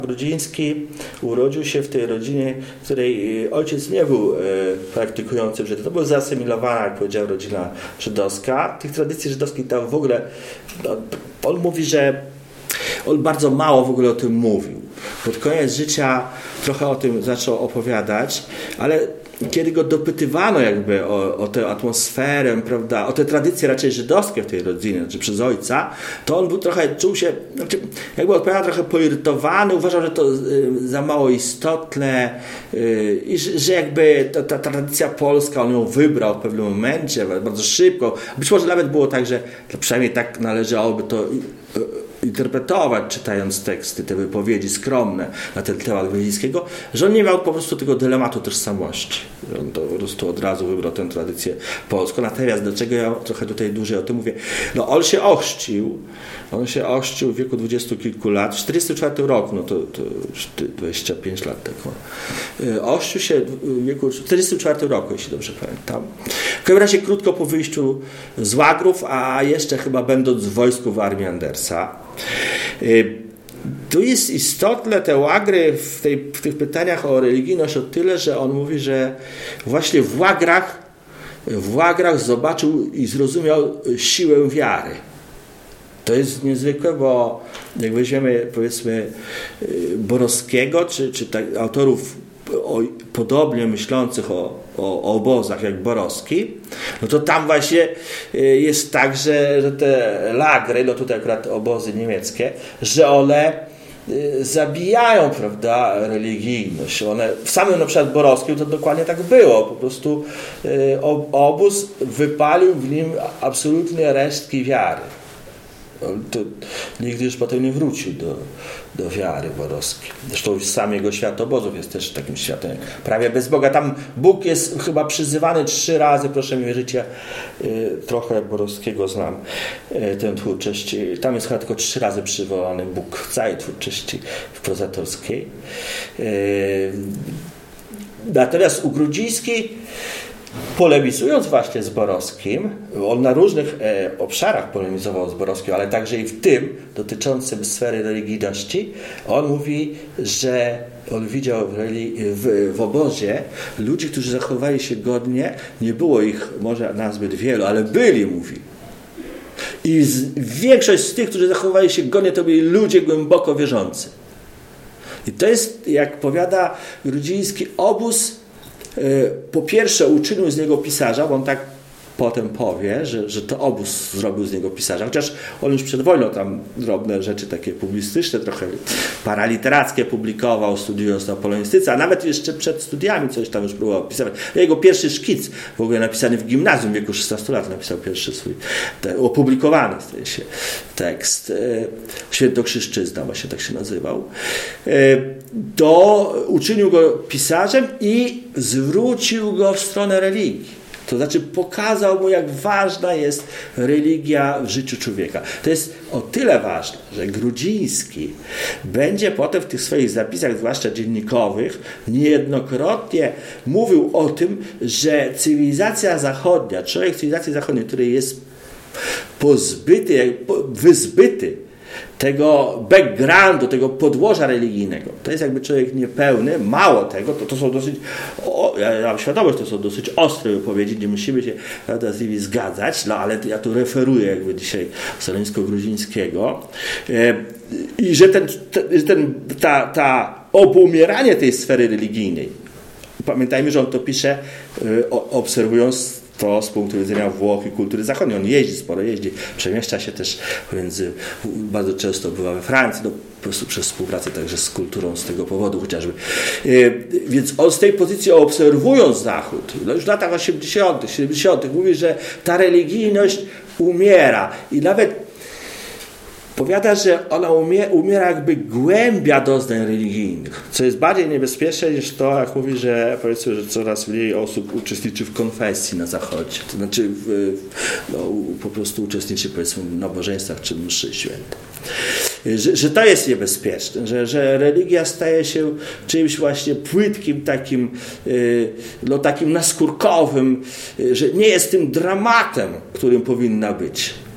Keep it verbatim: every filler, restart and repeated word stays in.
Grudziński urodził się w tej rodzinie, w której ojciec nie był e, praktykującym Żydem. To była zasymilowana, jak powiedział, rodzina żydowska. Tych tradycji żydowskich tam w ogóle, no, on mówi, że on bardzo mało w ogóle o tym mówił. Pod koniec życia trochę o tym zaczął opowiadać, ale kiedy go dopytywano jakby o, o tę atmosferę, prawda, o te tradycje raczej żydowskie w tej rodzinie, czy przez ojca, to on był trochę, czuł się, znaczy, jakby odpowiadał, trochę poirytowany, uważał, że to y, za mało istotne y, i że, że jakby ta, ta tradycja polska, on ją wybrał w pewnym momencie, bardzo szybko. Być może nawet było tak, że przynajmniej tak należałoby to y, y, interpretować, czytając teksty, te wypowiedzi skromne na ten temat Grudzińskiego, że on nie miał po prostu tego dylematu tożsamości. On to po prostu od razu wybrał tę tradycję polską. Natomiast dlaczego ja trochę tutaj dłużej o tym mówię? No on się ochrzcił, on się ochrzcił w wieku dwudziestu kilku lat, w czterdziestym czwartym roku, no to, to już dwadzieścia pięć lat tego. Ochrzcił się w wieku czterdziestym czwartym roku, jeśli dobrze pamiętam. W każdym razie krótko po wyjściu z łagrów, a jeszcze chyba będąc w wojsku w armii Andersa. Tu jest istotne te łagry w, tej, w tych pytaniach o religijność o tyle, że on mówi, że właśnie w łagrach, w łagrach zobaczył i zrozumiał siłę wiary. To jest niezwykłe, bo jak weźmiemy powiedzmy Borowskiego, czy, czy tak, autorów o, podobnie myślących o, o, o obozach jak Borowski, no to tam właśnie jest tak, że, że te lagry, no tutaj akurat obozy niemieckie, że one zabijają, prawda, religijność. One, w samym na przykład Borowskim to dokładnie tak było. Po prostu obóz wypalił w nim absolutnie resztki wiary. To nigdy już potem nie wrócił do, do wiary Borowskiej. Zresztą sam jego świat obozów jest też takim światem prawie bez Boga. Tam Bóg jest chyba przyzywany trzy razy, proszę mi wierzyć, ja y, trochę Borowskiego znam, y, tę twórczość. Tam jest chyba tylko trzy razy przywołany Bóg w całej twórczości prozatorskiej. Y, natomiast u Grudziński, polemizując właśnie z Borowskim, on na różnych e, obszarach polemizował z Borowskim, ale także i w tym dotyczącym sfery religijności, on mówi, że on widział w, w, w obozie ludzi, którzy zachowali się godnie, nie było ich może nazbyt wielu, ale byli, mówi. I z, większość z tych, którzy zachowali się godnie, to byli ludzie głęboko wierzący. I to jest, jak powiada Grudziński, obóz po pierwsze uczynił z niego pisarza, bo on tak potem powie, że, że to obóz zrobił z niego pisarza, chociaż on już przed wojną tam drobne rzeczy takie publicystyczne, trochę paraliterackie publikował, studiując na polonistyce, a nawet jeszcze przed studiami coś tam już próbował pisywać. Jego pierwszy szkic, w ogóle napisany w gimnazjum w wieku szesnastu lat, napisał pierwszy swój te, opublikowany w się tekst e, Świętokrzyszczyzna, właśnie tak się nazywał. E, to uczynił go pisarzem i zwrócił go w stronę religii. To znaczy pokazał mu, jak ważna jest religia w życiu człowieka. To jest o tyle ważne, że Grudziński będzie potem w tych swoich zapisach, zwłaszcza dziennikowych, niejednokrotnie mówił o tym, że cywilizacja zachodnia, człowiek cywilizacji zachodniej, który jest pozbyty, wyzbyty tego backgroundu, tego podłoża religijnego. To jest jakby człowiek niepełny, mało tego, to, to są dosyć, o, ja mam świadomość, to są dosyć ostre wypowiedzi, nie musimy się prawda, z nimi zgadzać, no ale ja tu referuję jakby dzisiaj Soleńsko-Gruzińskiego e, i że, ten, ten, ta, ta obumieranie tej sfery religijnej, pamiętajmy, że on to pisze e, obserwując to z punktu widzenia Włoch i kultury zachodniej. On jeździ, sporo jeździ, przemieszcza się też między, bardzo często bywa we Francji, no, po prostu przez współpracę także z kulturą z tego powodu chociażby. Yy, więc on z tej pozycji obserwując Zachód, no już w latach osiemdziesiątych, siedemdziesiątych mówi, że ta religijność umiera i nawet powiada, że ona umie, umiera jakby głębia doznań religijnych, co jest bardziej niebezpieczne niż to, jak mówi, że powiedzmy, że coraz mniej osób uczestniczy w konfesji na Zachodzie. To znaczy w, no, po prostu uczestniczy powiedzmy w nabożeństwach czy mszy świętej. Że, że to jest niebezpieczne, że, że religia staje się czymś właśnie płytkim, takim, no, takim naskórkowym, że nie jest tym dramatem, którym powinna być.